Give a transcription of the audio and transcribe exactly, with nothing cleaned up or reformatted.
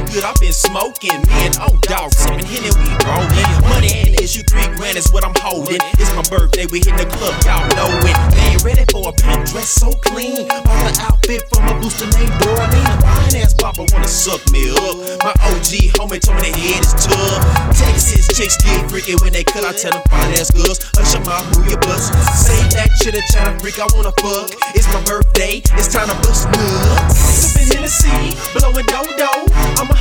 good, I've been smoking. Me and old dog sipping, hitting we rolling. Money ain't an issue, three grand is what I'm holding. It's my birthday, we hitting the club, y'all know it. They ain't ready for a pimp dress so clean. Bought the outfit from a booster named Dorleen. Fine ass papa wanna suck me up. My O G homie told me the head is tough. Texas chicks get freaky when they cut. I tell them fine ass girls, hush your mouth, move your butts. Say that shit a China freak, I wanna fuck. It's my birthday, it's time to bust nuts. Sippin' Hennessy, blowin' dodo. I'm a